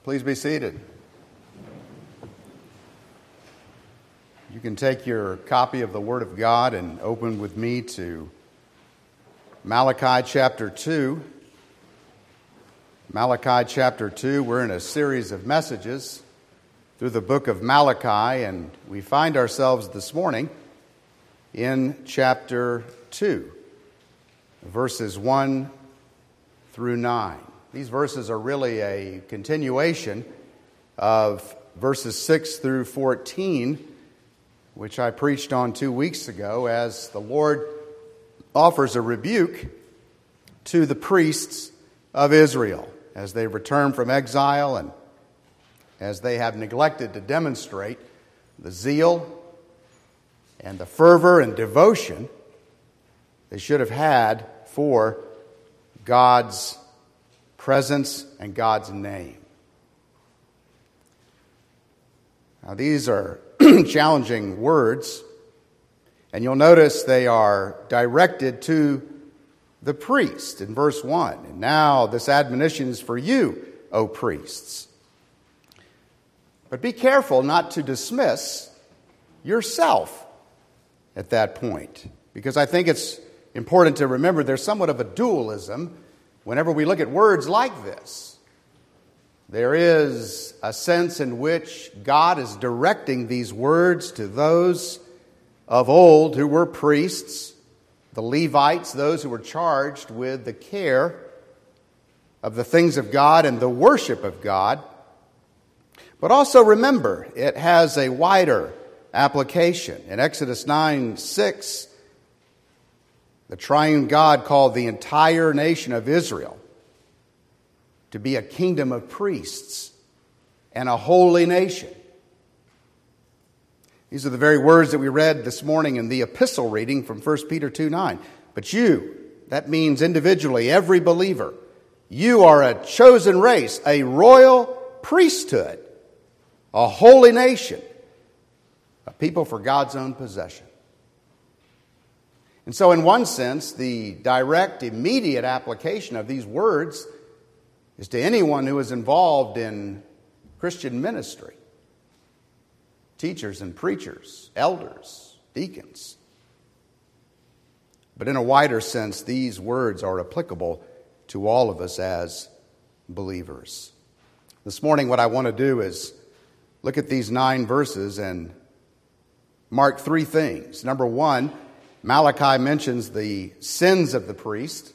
Please be seated. You can take your copy of the Word of God and open with me to Malachi chapter 2. Malachi chapter 2, we're in a series of messages through the book of Malachi, and we find ourselves this morning in chapter 2, verses 1 through 9. These verses are really a continuation of verses 6 through 14, which I preached on 2 weeks ago, as the Lord offers a rebuke to the priests of Israel as they return from exile and as they have neglected to demonstrate the zeal and the fervor and devotion they should have had for God's presence and God's name. Now, these are challenging words, and you'll notice they are directed to the priest in verse 1. And now this admonition is for you, O priests. But be careful not to dismiss yourself at that point, because I think it's important to remember there's somewhat of a dualism whenever we look at words like this. There is a sense in which God is directing these words to those of old who were priests, the Levites, those who were charged with the care of the things of God and the worship of God. But also remember, it has a wider application. In Exodus 9:6, the triune God called the entire nation of Israel to be a kingdom of priests and a holy nation. These are the very words that we read this morning in the epistle reading from 1 Peter 2:9. But you, that means individually, every believer, you are a chosen race, a royal priesthood, a holy nation, a people for God's own possession. And so in one sense, the direct, immediate application of these words is to anyone who is involved in Christian ministry. Teachers and preachers, elders, deacons. But in a wider sense, these words are applicable to all of us as believers. This morning, what I want to do is look at these 9 verses and mark 3 things. Number 1, Malachi mentions the sins of the priest.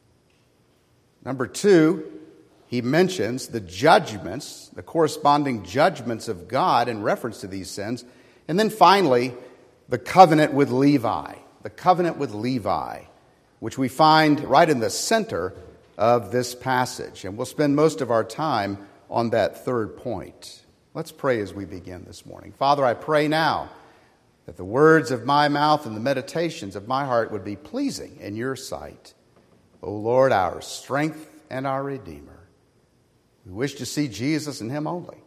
Number 2, he mentions the judgments, the corresponding judgments of God in reference to these sins. And then finally, the covenant with Levi. The covenant with Levi, which we find right in the center of this passage. And we'll spend most of our time on that third point. Let's pray as we begin this morning. Father, I pray now that the words of my mouth and the meditations of my heart would be pleasing in your sight. O Lord, our strength and our Redeemer. We wish to see Jesus and him only.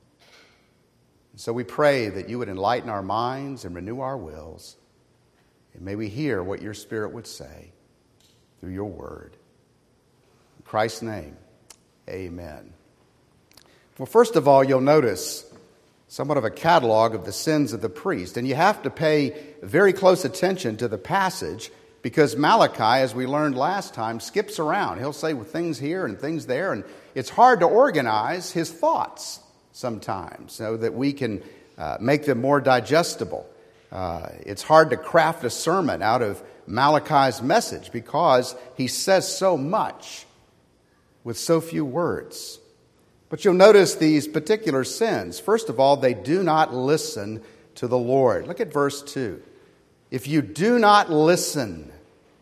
And so we pray that you would enlighten our minds and renew our wills. And may we hear what your Spirit would say through your word. In Christ's name, amen. Well, first of all, you'll notice somewhat of a catalog of the sins of the priest. And you have to pay very close attention to the passage because Malachi, as we learned last time, skips around. He'll say things here and things there, and it's hard to organize his thoughts sometimes so that we can make them more digestible. It's hard to craft a sermon out of Malachi's message because he says so much with so few words. But you'll notice these particular sins. First of all, they do not listen to the Lord. Look at verse 2. If you do not listen.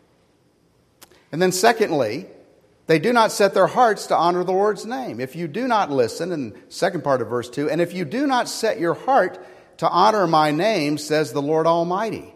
And then secondly, they do not set their hearts to honor the Lord's name. If you do not listen, in the second part of verse 2, and if you do not set your heart to honor my name, says the Lord Almighty.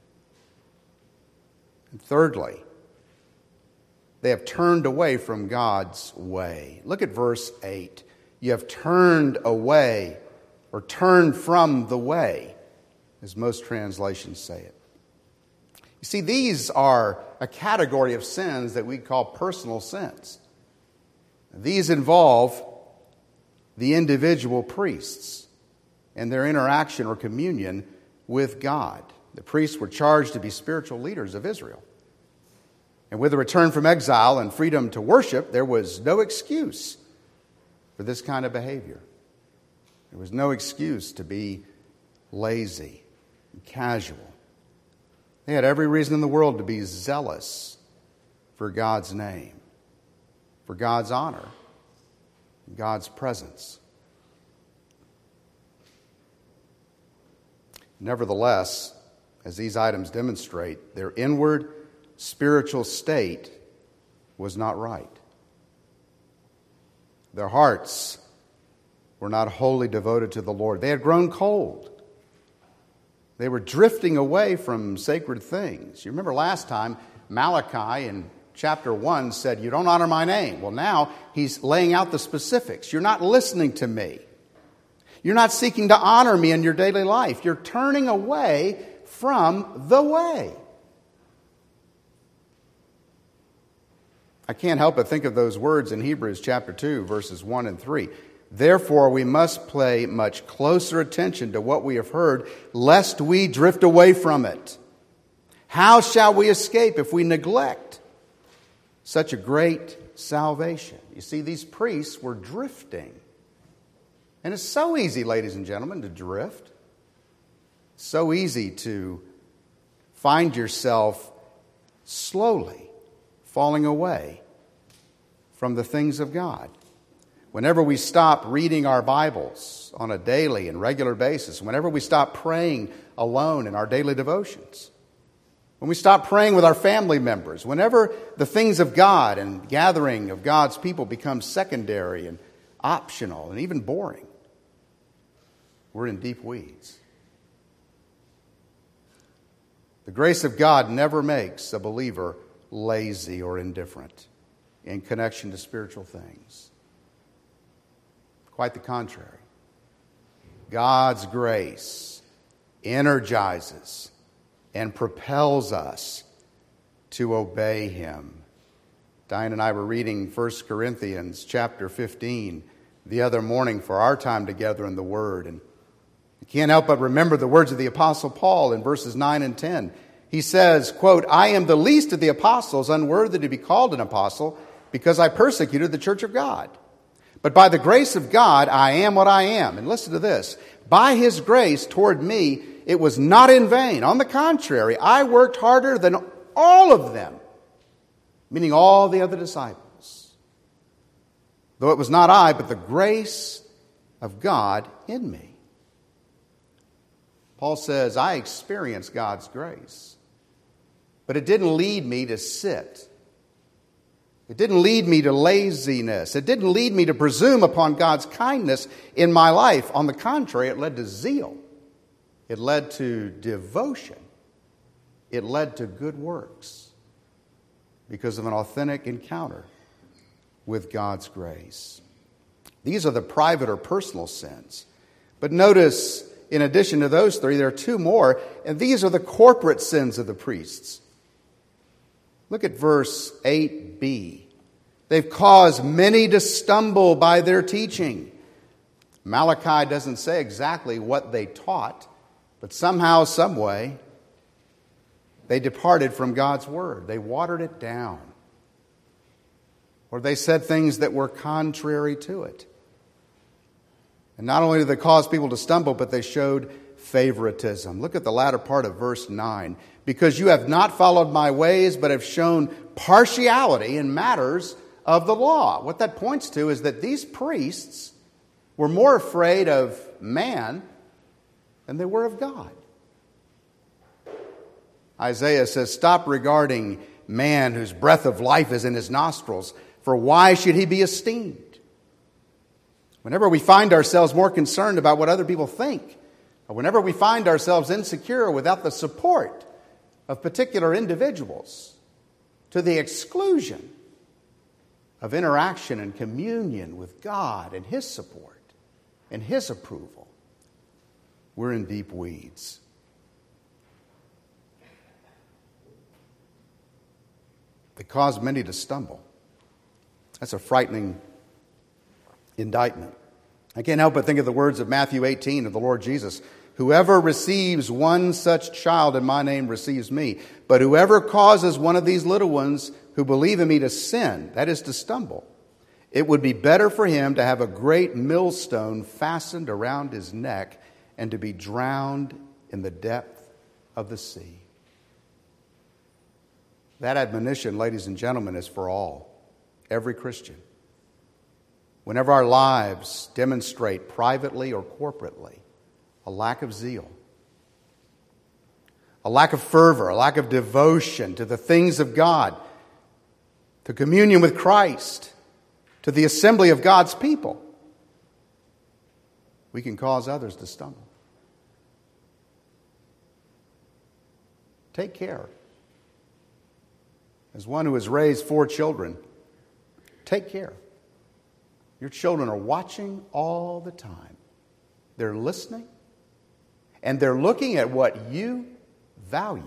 And thirdly, they have turned away from God's way. Look at verse 8. You have turned away or turned from the way, as most translations say it. You see, these are a category of sins that we call personal sins. These involve the individual priests and their interaction or communion with God. The priests were charged to be spiritual leaders of Israel. And with the return from exile and freedom to worship, there was no excuse for this kind of behavior. There was no excuse to be lazy and casual. They had every reason in the world to be zealous for God's name, for God's honor, God's presence. Nevertheless, as these items demonstrate, their inward spiritual state was not right. Their hearts were not wholly devoted to the Lord. They had grown cold. They were drifting away from sacred things. You remember last time, Malachi in chapter 1 said, "You don't honor my name." Well, now he's laying out the specifics. You're not listening to me. You're not seeking to honor me in your daily life. You're turning away from the way. I can't help but think of those words in Hebrews chapter 2, verses 1 and 3. "Therefore, we must pay much closer attention to what we have heard, lest we drift away from it. How shall we escape if we neglect such a great salvation?" You see, these priests were drifting. And it's so easy, ladies and gentlemen, to drift. So easy to find yourself slowly falling away from the things of God. Whenever we stop reading our Bibles on a daily and regular basis, whenever we stop praying alone in our daily devotions, when we stop praying with our family members, whenever the things of God and gathering of God's people become secondary and optional and even boring, we're in deep weeds. The grace of God never makes a believer lazy or indifferent in connection to spiritual things. Quite the contrary. God's grace energizes and propels us to obey Him. Diane and I were reading 1 Corinthians chapter 15 the other morning for our time together in the Word. And you can't help but remember the words of the Apostle Paul in verses 9 and 10. He says, quote, "I am the least of the apostles, unworthy to be called an apostle, because I persecuted the church of God. But by the grace of God, I am what I am." And listen to this. "By His grace toward me, it was not in vain. On the contrary, I worked harder than all of them," meaning all the other disciples. "Though it was not I, but the grace of God in me." Paul says, I experienced God's grace, but it didn't lead me to sit. It didn't lead me to laziness. It didn't lead me to presume upon God's kindness in my life. On the contrary, it led to zeal. It led to devotion. It led to good works because of an authentic encounter with God's grace. These are the private or personal sins. But notice, in addition to those three, there are two more, and these are the corporate sins of the priests. Look at verse 8b. "They've caused many to stumble by their teaching." Malachi doesn't say exactly what they taught, but somehow, some way, they departed from God's word. They watered it down. Or they said things that were contrary to it. And not only did they cause people to stumble, but they showed favoritism. Look at the latter part of verse 9. "Because you have not followed my ways, but have shown partiality in matters of the law." What that points to is that these priests were more afraid of man than they were of God. Isaiah says, "Stop regarding man whose breath of life is in his nostrils, for why should he be esteemed?" Whenever we find ourselves more concerned about what other people think, or whenever we find ourselves insecure without the support of particular individuals, to the exclusion of interaction and communion with God and His support and His approval, we're in deep weeds. They cause many to stumble. That's a frightening indictment. I can't help but think of the words of Matthew 18 of the Lord Jesus. Whoever receives one such child in my name receives me. But whoever causes one of these little ones who believe in me to sin, that is to stumble, it would be better for him to have a great millstone fastened around his neck and to be drowned in the depth of the sea. That admonition, ladies and gentlemen, is for all, every Christian. Whenever our lives demonstrate privately or corporately a lack of zeal, a lack of fervor, a lack of devotion to the things of God, to communion with Christ, to the assembly of God's people, we can cause others to stumble. Take care. As one who has raised 4 children, take care. Your children are watching all the time. They're listening, and they're looking at what you value.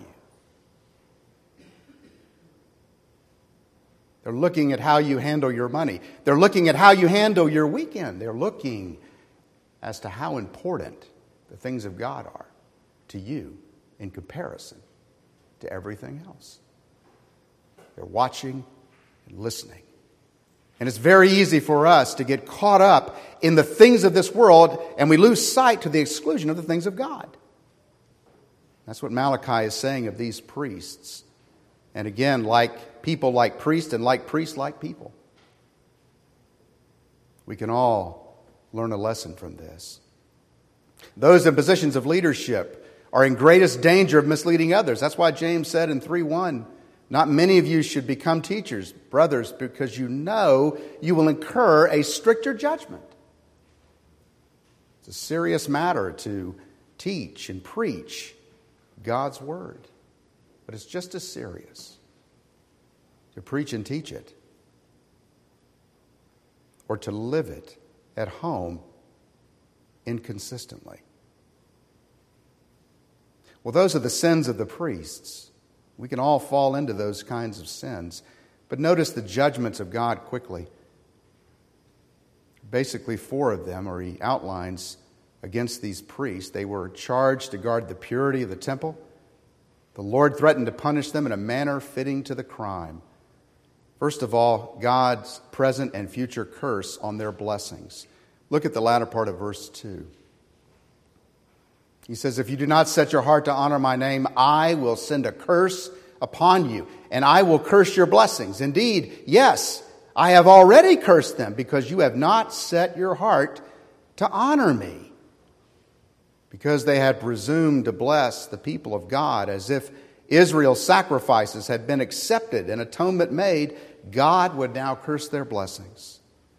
They're looking at how you handle your money. They're looking at how you handle your weekend. They're looking as to how important the things of God are to you in comparison to everything else. They're watching and listening. And it's very easy for us to get caught up in the things of this world, and we lose sight to the exclusion of the things of God. That's what Malachi is saying of these priests. And again, like people like priests, and like priests like people. We can all learn a lesson from this. Those in positions of leadership are in greatest danger of misleading others. That's why James said in 3:1, not many of you should become teachers, brothers, because you know you will incur a stricter judgment. It's a serious matter to teach and preach God's word. But it's just as serious to preach and teach it, or to live it at home inconsistently. Well, those are the sins of the priests. We can all fall into those kinds of sins. But notice the judgments of God quickly. Basically 4 of them, or he outlines against these priests. They were charged to guard the purity of the temple. The Lord threatened to punish them in a manner fitting to the crime. First of all, God's present and future curse on their blessings. Look at the latter part of verse 2. He says, if you do not set your heart to honor my name, I will send a curse upon you, and I will curse your blessings. Indeed, yes, I have already cursed them, because you have not set your heart to honor me. Because they had presumed to bless the people of God as if Israel's sacrifices had been accepted and atonement made, God would now curse their blessings.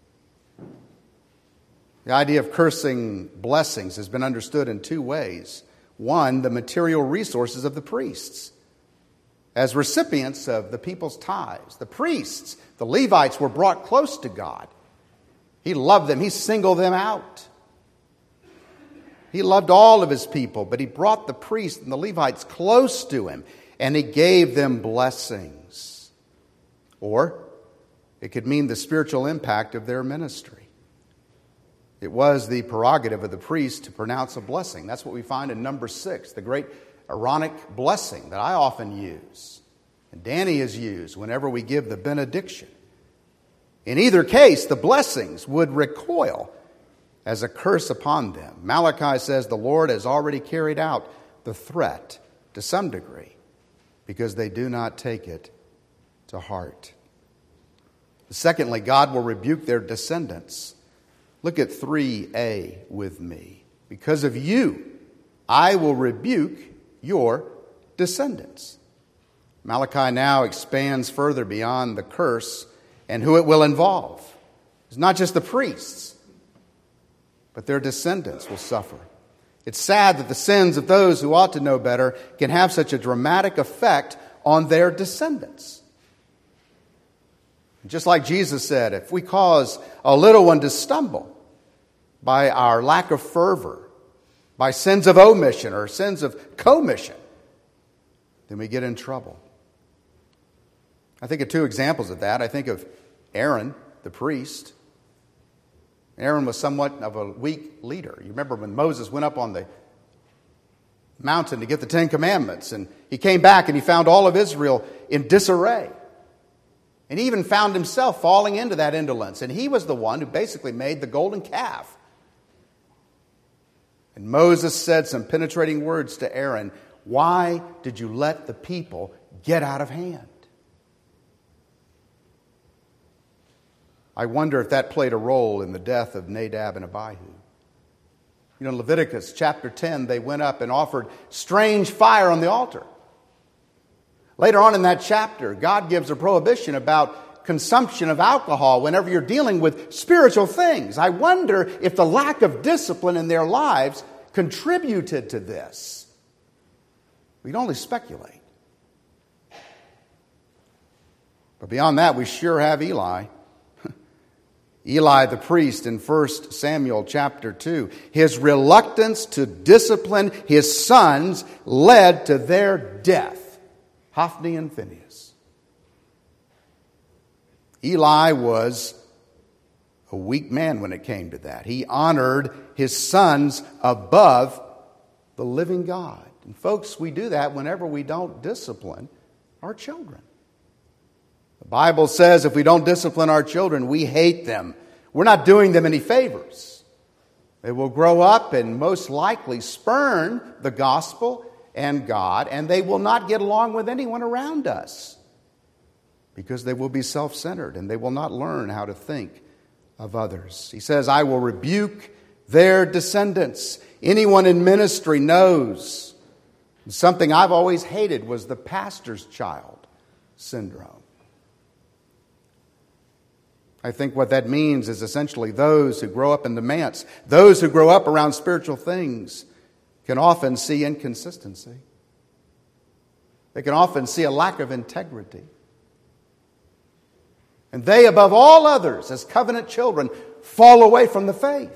The idea of cursing blessings has been understood in 2 ways. One, the material resources of the priests as recipients of the people's tithes. The priests, the Levites, were brought close to God. He loved them. He singled them out. He loved all of his people, but he brought the priests and the Levites close to him, and he gave them blessings. Or it could mean the spiritual impact of their ministry. It was the prerogative of the priest to pronounce a blessing. That's what we find in Numbers 6, the great Aaronic blessing that I often use, and Danny has used whenever we give the benediction. In either case, the blessings would recoil as a curse upon them. Malachi says the Lord has already carried out the threat to some degree because they do not take it to heart. Secondly, God will rebuke their descendants. Look at 3a with me. Because of you, I will rebuke your descendants. Malachi now expands further beyond the curse and who it will involve. It's not just the priests, but their descendants will suffer. It's sad that the sins of those who ought to know better can have such a dramatic effect on their descendants. Just like Jesus said, if we cause a little one to stumble by our lack of fervor, by sins of omission or sins of commission, then we get in trouble. I think of 2 examples of that. I think of Aaron, the priest. Aaron was somewhat of a weak leader. You remember when Moses went up on the mountain to get the Ten Commandments, and he came back and he found all of Israel in disarray. And he even found himself falling into that indolence. And he was the one who basically made the golden calf. And Moses said some penetrating words to Aaron. Why did you let the people get out of hand? I wonder if that played a role in the death of Nadab and Abihu. You know, in Leviticus chapter 10, they went up and offered strange fire on the altar. Later on in that chapter, God gives a prohibition about consumption of alcohol whenever you're dealing with spiritual things. I wonder if the lack of discipline in their lives contributed to this. We can only speculate. But beyond that, we sure have Eli. Eli the priest in 1 Samuel chapter 2. His reluctance to discipline his sons led to their death. Hophni and Phinehas. Eli was a weak man when it came to that. He honored his sons above the living God. And folks, we do that whenever we don't discipline our children. The Bible says if we don't discipline our children, we hate them. We're not doing them any favors. They will grow up and most likely spurn the gospel and God, and they will not get along with anyone around us because they will be self-centered and they will not learn how to think of others. He says, I will rebuke their descendants. Anyone in ministry knows. Something I've always hated was the pastor's child syndrome. I think what that means is essentially those who grow up in the manse, those who grow up around spiritual things, can often see inconsistency. They can often see a lack of integrity. And they, above all others, as covenant children, fall away from the faith.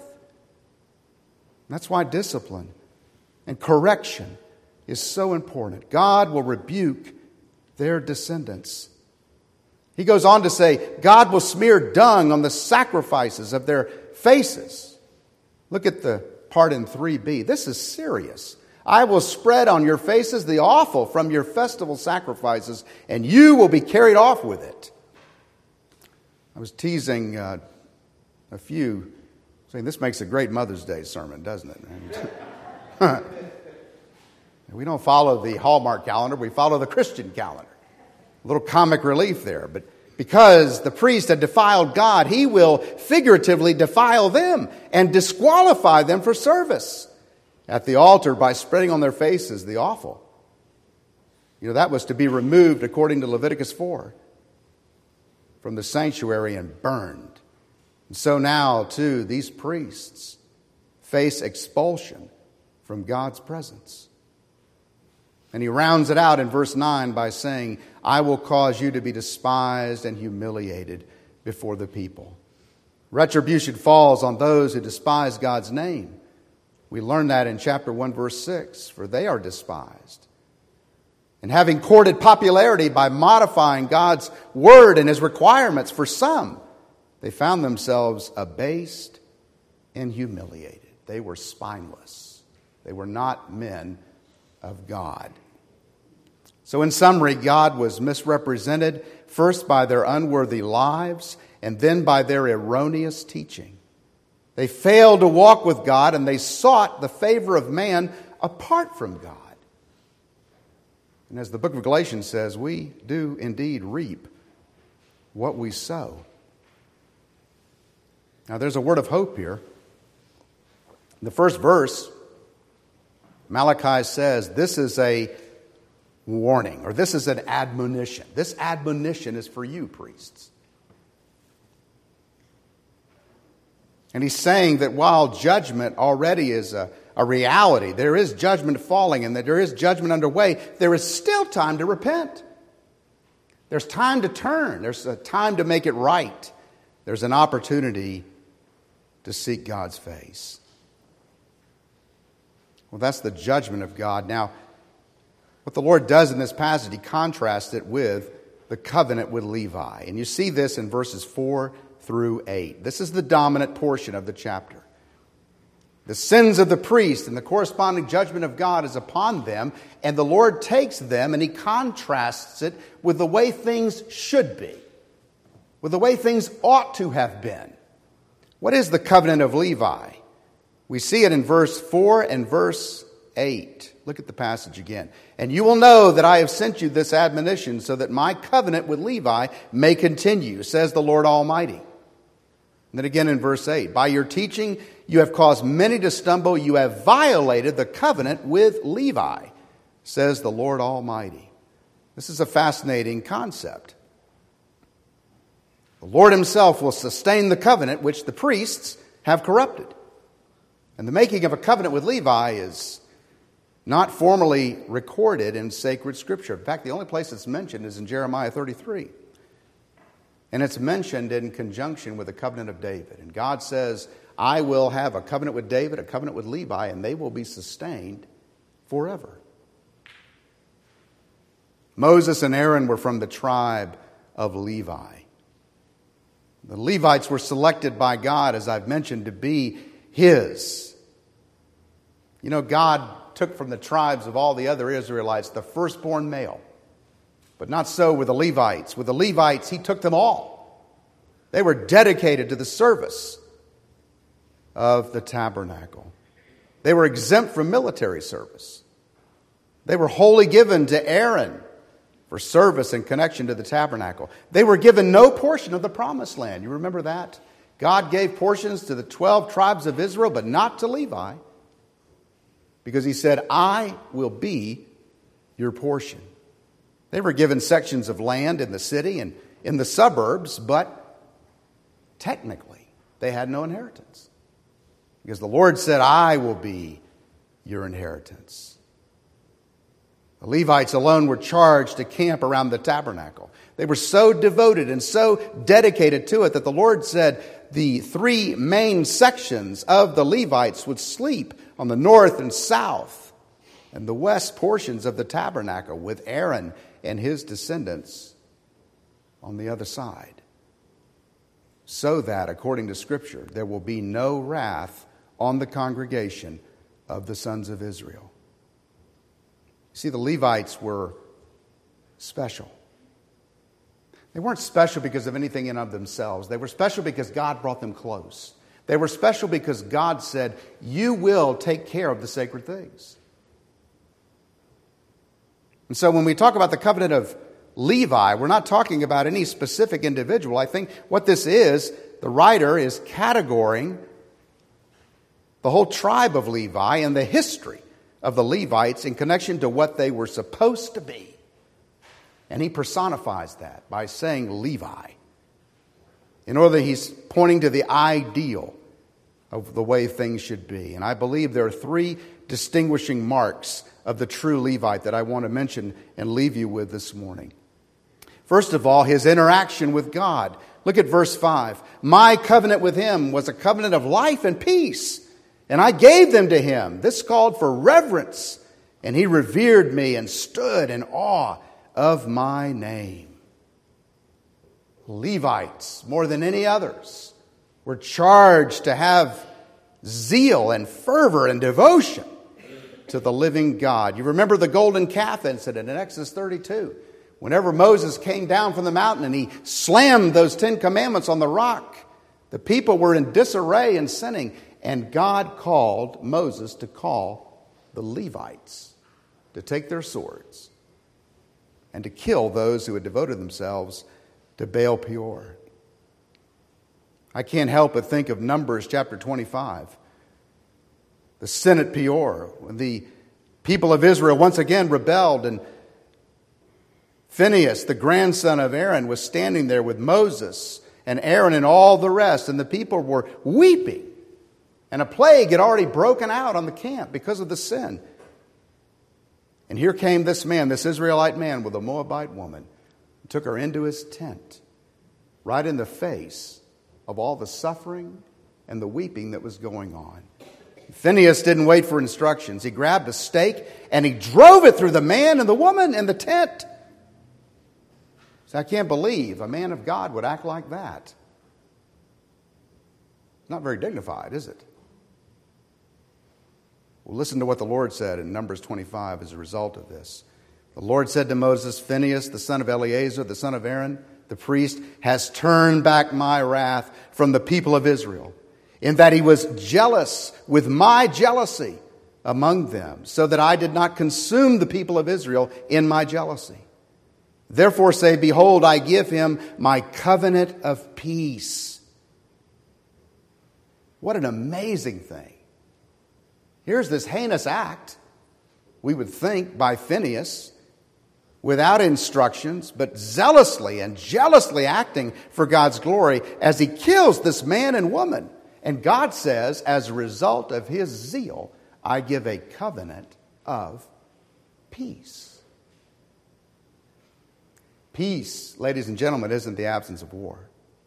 That's why discipline and correction is so important. God will rebuke their descendants. He goes on to say, God will smear dung on the sacrifices of their faces. Look at the part in 3b. This is serious. I will spread on your faces the offal from your festival sacrifices, and you will be carried off with it. I was teasing a few, saying this makes a great Mother's Day sermon, doesn't it? We don't follow the Hallmark calendar, we follow the Christian calendar. A little comic relief there, but because the priest had defiled God, he will figuratively defile them and disqualify them for service at the altar by spreading on their faces the offal. You know, that was to be removed according to Leviticus 4 from the sanctuary and burned. And so now, too, these priests face expulsion from God's presence. And he rounds it out in verse 9 by saying, I will cause you to be despised and humiliated before the people. Retribution falls on those who despise God's name. We learn that in chapter 1, verse 6, for they are despised. And having courted popularity by modifying God's word and his requirements for some, they found themselves abased and humiliated. They were spineless. They were not men of God. So in summary, God was misrepresented first by their unworthy lives and then by their erroneous teaching. They failed to walk with God and they sought the favor of man apart from God. And as the book of Galatians says, we do indeed reap what we sow. Now there's a word of hope here. In the first verse, Malachi says this is a warning, or this is an admonition. This admonition is for you, priests. And he's saying that while judgment already is a reality, there is judgment falling and that there is judgment underway, there is still time to repent. There's time to turn. There's a time to make it right. There's an opportunity to seek God's face. Well, that's the judgment of God. Now, what the Lord does in this passage, he contrasts it with the covenant with Levi. And you see this in verses 4 through 8. This is the dominant portion of the chapter. The sins of the priest and the corresponding judgment of God is upon them, and the Lord takes them and He contrasts it with the way things should be, with the way things ought to have been. What is the covenant of Levi? We see it in verse 4 and verse 8. Look at the passage again. And you will know that I have sent you this admonition so that my covenant with Levi may continue, says the Lord Almighty. And then again in verse 8, by your teaching you have caused many to stumble. You have violated the covenant with Levi, says the Lord Almighty. This is a fascinating concept. The Lord Himself will sustain the covenant which the priests have corrupted. And the making of a covenant with Levi is not formally recorded in sacred Scripture. In fact, the only place it's mentioned is in Jeremiah 33. And it's mentioned in conjunction with the covenant of David. And God says, I will have a covenant with David, a covenant with Levi, and they will be sustained forever. Moses and Aaron were from the tribe of Levi. The Levites were selected by God, as I've mentioned, to be His. You know, God took from the tribes of all the other Israelites the firstborn male. But not so with the Levites. With the Levites, He took them all. They were dedicated to the service of the tabernacle. They were exempt from military service. They were wholly given to Aaron for service and connection to the tabernacle. They were given no portion of the promised land. You remember that? God gave portions to the 12 tribes of Israel, but not to Levi, because He said, I will be your portion. They were given sections of land in the city and in the suburbs, but technically they had no inheritance, because the Lord said, I will be your inheritance. The Levites alone were charged to camp around the tabernacle. They were so devoted and so dedicated to it that the Lord said the 3 main sections of the Levites would sleep on the north and south and the west portions of the tabernacle, with Aaron and his descendants on the other side, so that, according to Scripture, there will be no wrath on the congregation of the sons of Israel. See, the Levites were special. They weren't special because of anything in of themselves. They were special because God brought them close. They were special because God said, you will take care of the sacred things. And so when we talk about the covenant of Levi, we're not talking about any specific individual. I think what this is, the writer is categorizing the whole tribe of Levi and the history of the Levites in connection to what they were supposed to be. And he personifies that by saying Levi. In order, he's pointing to the ideal of the way things should be. And I believe there are 3 distinguishing marks of the true Levite that I want to mention and leave you with this morning. First of all, his interaction with God. Look at verse 5. My covenant with him was a covenant of life and peace, and I gave them to him. This called for reverence, and he revered me and stood in awe of my name. Levites, more than any others, were charged to have zeal and fervor and devotion to the living God. You remember the golden calf incident in Exodus 32. Whenever Moses came down from the mountain and he slammed those 10 commandments on the rock, the people were in disarray and sinning. And God called Moses to call the Levites to take their swords and to kill those who had devoted themselves to Baal Peor. I can't help but think of Numbers chapter 25. The sin at Peor, when the people of Israel once again rebelled, and Phinehas, the grandson of Aaron, was standing there with Moses and Aaron and all the rest, and the people were weeping. And a plague had already broken out on the camp because of the sin. And here came this man, this Israelite man, with a Moabite woman, and took her into his tent, right in the face of all the suffering and the weeping that was going on. Phinehas didn't wait for instructions. He grabbed a stake and he drove it through the man and the woman and the tent. So I can't believe a man of God would act like that. Not very dignified, is it? Well, listen to what the Lord said in Numbers 25 as a result of this. The Lord said to Moses, Phinehas, the son of Eleazar, the son of Aaron, the priest, has turned back my wrath from the people of Israel, in that he was jealous with my jealousy among them, so that I did not consume the people of Israel in my jealousy. Therefore say, behold, I give him my covenant of peace. What an amazing thing. Here's this heinous act, we would think, by Phinehas, without instructions, but zealously and jealously acting for God's glory as he kills this man and woman. And God says, as a result of his zeal, I give a covenant of peace. Peace, ladies and gentlemen, isn't the absence of war.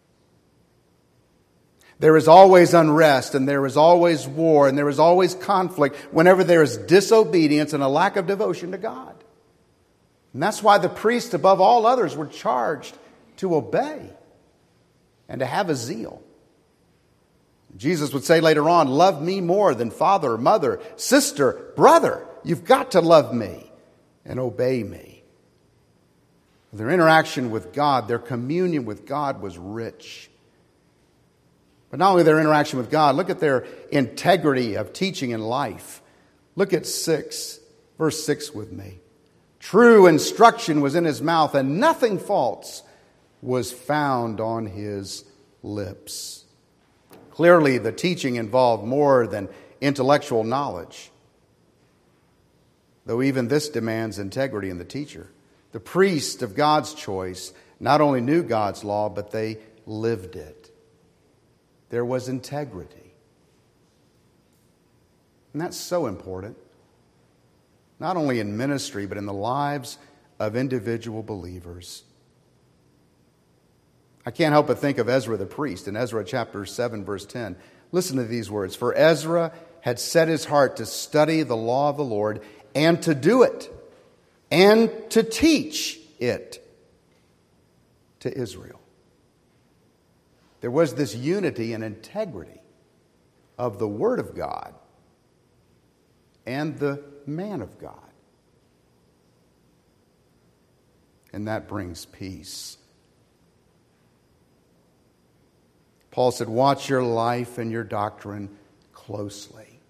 There is always unrest, and there is always war, and there is always conflict whenever there is disobedience and a lack of devotion to God. And that's why the priests, above all others, were charged to obey and to have a zeal. Jesus would say later on, love me more than father, mother, sister, brother. You've got to love me and obey me. Their interaction with God, their communion with God was rich. But not only their interaction with God, look at their integrity of teaching and life. Look at verse 6 with me. True instruction was in his mouth, and nothing false was found on his lips. Clearly, the teaching involved more than intellectual knowledge, though even this demands integrity in the teacher. The priest of God's choice not only knew God's law, but they lived it. There was integrity. And that's so important, not only in ministry, but in the lives of individual believers. I can't help but think of Ezra the priest in Ezra chapter 7, verse 10. Listen to these words. For Ezra had set his heart to study the law of the Lord and to do it and to teach it to Israel. There was this unity and integrity of the Word of God and the man of God. And that brings peace. Paul said, watch your life and your doctrine closely.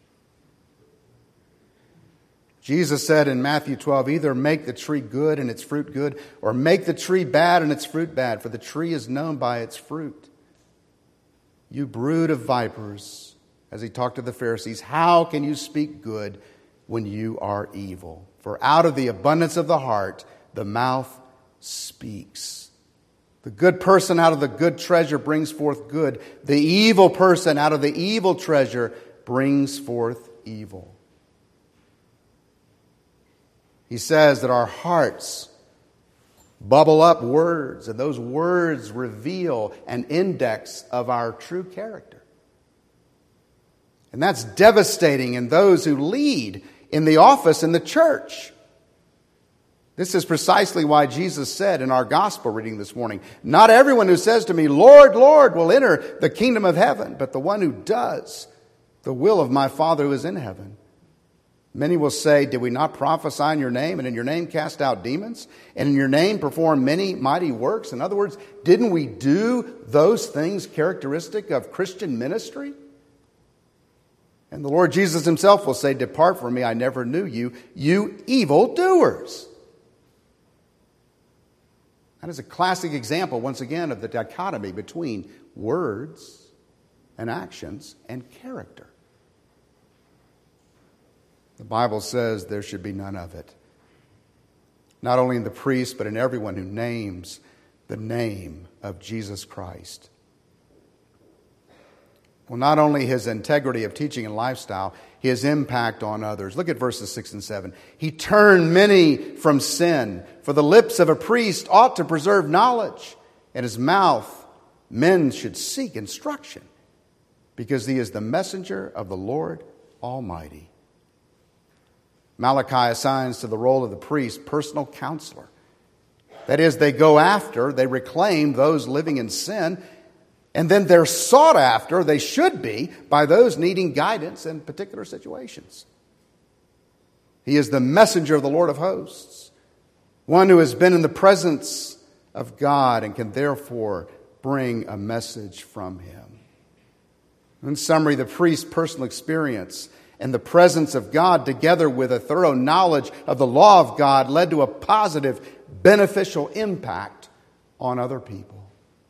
Jesus said in Matthew 12, either make the tree good and its fruit good, or make the tree bad and its fruit bad, for the tree is known by its fruit. You brood of vipers, as he talked to the Pharisees, how can you speak good when you are evil? For out of the abundance of the heart, the mouth speaks. The good person out of the good treasure brings forth good. The evil person out of the evil treasure brings forth evil. He says that our hearts bubble up words, and those words reveal an index of our true character. And that's devastating in those who lead in the office in the church. This is precisely why Jesus said in our gospel reading this morning, not everyone who says to me, Lord, Lord, will enter the kingdom of heaven, but the one who does the will of my Father who is in heaven. Many will say, did we not prophesy in your name, and in your name cast out demons, and in your name perform many mighty works? In other words, didn't we do those things characteristic of Christian ministry? And the Lord Jesus himself will say, depart from me, I never knew you, you evildoers. That is a classic example, once again, of the dichotomy between words and actions and character. The Bible says there should be none of it. Not only in the priest, but in everyone who names the name of Jesus Christ. Well, not only his integrity of teaching and lifestyle, his impact on others. Look at verses 6 and 7. He turned many from sin, for the lips of a priest ought to preserve knowledge, and his mouth men should seek instruction, because he is the messenger of the Lord Almighty. Malachi assigns to the role of the priest personal counselor. That is, they go after, they reclaim those living in sin And then they're sought after, they should be, by those needing guidance in particular situations. He is the messenger of the Lord of hosts, one who has been in the presence of God and can therefore bring a message from Him. In summary, the priest's personal experience and the presence of God, together with a thorough knowledge of the law of God, led to a positive, beneficial impact on other people.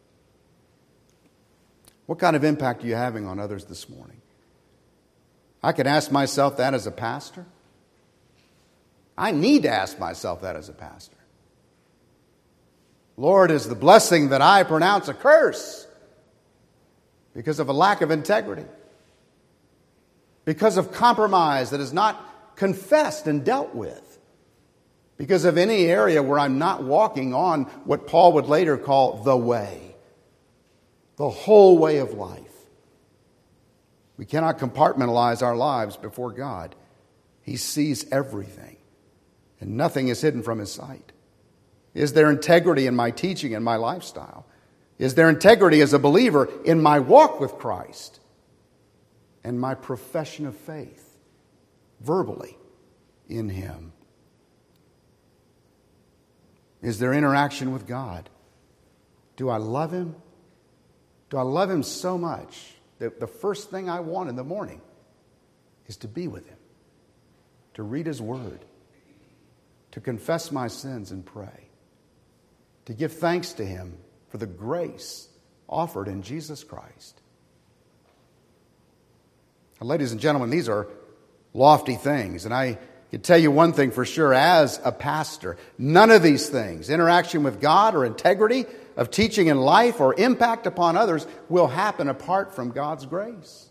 What kind of impact are you having on others this morning? I can ask myself that as a pastor. I need to ask myself that as a pastor. Lord, is the blessing that I pronounce a curse because of a lack of integrity? Because of compromise that is not confessed and dealt with? Because of any area where I'm not walking on what Paul would later call the way, the whole way of life? We cannot compartmentalize our lives before God. He sees everything, and nothing is hidden from His sight. Is there integrity in my teaching and my lifestyle? Is there integrity as a believer in my walk with Christ and my profession of faith verbally in Him? Is there interaction with God? Do I love Him? Do I love Him so much that the first thing I want in the morning is to be with Him, to read His Word, to confess my sins and pray, to give thanks to Him for the grace offered in Jesus Christ? Now, ladies and gentlemen, these are lofty things, and I can tell you one thing for sure as a pastor: none of these things, interaction with God or integrity of teaching in life or impact upon others, will happen apart from God's grace.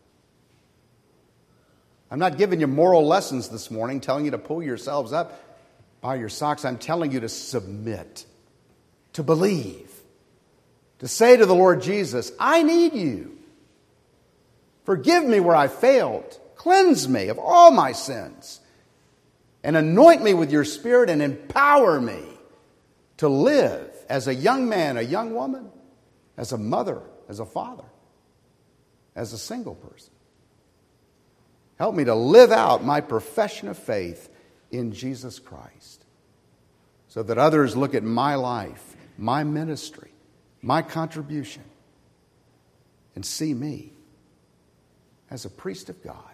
I'm not giving you moral lessons this morning, telling you to pull yourselves up by your socks. I'm telling you to submit, to believe, to say to the Lord Jesus, I need you. Forgive me where I failed. Cleanse me of all my sins. And anoint me with your Spirit and empower me to live as a young man, a young woman, as a mother, as a father, as a single person. Help me to live out my profession of faith in Jesus Christ, so that others look at my life, my ministry, my contribution, and see me as a priest of God,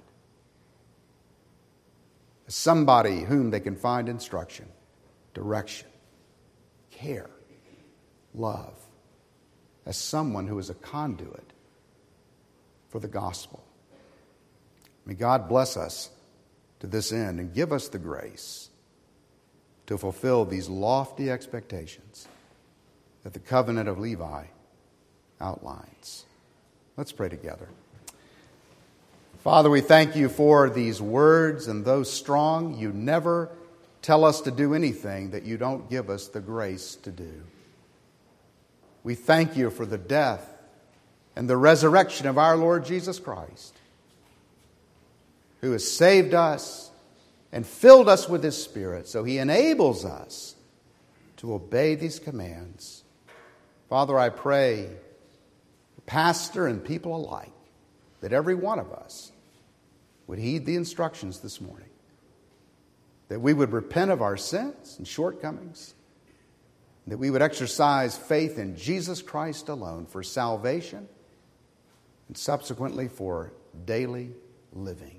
as somebody whom they can find instruction, direction, care, love, as someone who is a conduit for the gospel. May God bless us to this end and give us the grace to fulfill these lofty expectations that the covenant of Levi outlines. Let's pray together. Father, we thank you for these words, and though strong, you never tell us to do anything that you don't give us the grace to do. We thank you for the death and the resurrection of our Lord Jesus Christ, who has saved us and filled us with His Spirit, so He enables us to obey these commands. Father, I pray, pastor and people alike, that every one of us would heed the instructions this morning, that we would repent of our sins and shortcomings, that we would exercise faith in Jesus Christ alone for salvation and subsequently for daily living.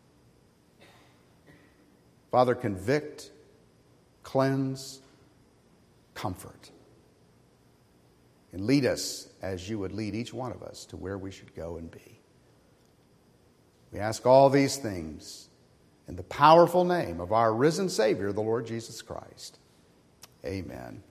Father, convict, cleanse, comfort, and lead us as you would lead each one of us to where we should go and be. We ask all these things in the powerful name of our risen Savior, the Lord Jesus Christ. Amen.